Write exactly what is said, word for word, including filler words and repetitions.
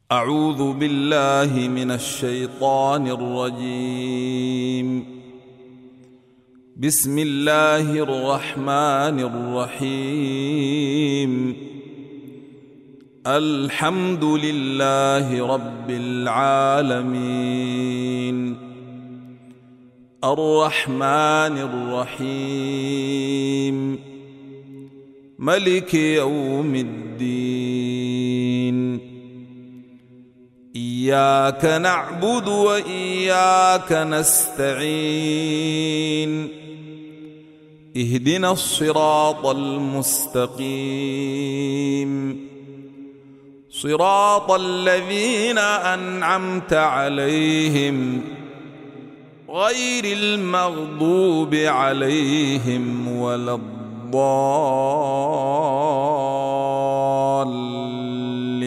أعوذ بالله من الشيطان الرجيم. بسم الله الرحمن الرحيم. الحمد لله رب العالمين، الرحمن الرحيم، ملك يوم الدين. إياك نعبد وإياك نستعين. اهدنا الصراط المستقيم، صراط الذين أنعمت عليهم غير المغضوب عليهم ولا الضالين.